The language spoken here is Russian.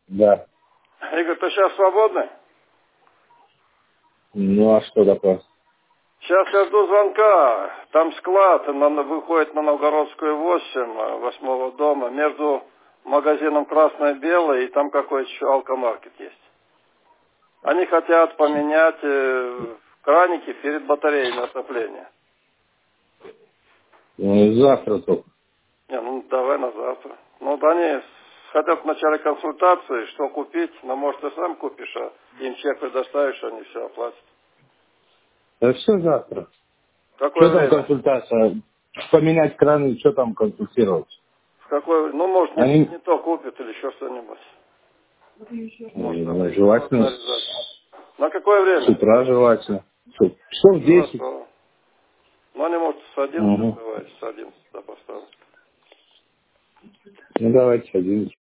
Да. Игорь, ты сейчас свободный? Ну а что такое? Сейчас я жду звонка. Там склад выходит на Новгородскую 8, 8-го дома, между магазином Красное-Белое и там какой-то еще алкомаркет есть. Они хотят поменять краники перед батареей на отопление. Ну, завтра только. Не, ну давай на завтра. Ну вот они хотят в начале консультации, что купить, но может ты сам купишь, а им чек предоставишь, они все оплатят. Да все завтра. В какое Что там время? консультация? Поменять краны, что там консультировать? В какое, ну может не Они, то купят или еще что-нибудь. Может ну, обычно может желательно нарезать. На какое с время? утра желательно. Часов 10. Хорошо. Ну они может с 11 Угу. открывать, с 11 до поставок. Ну давайте 11.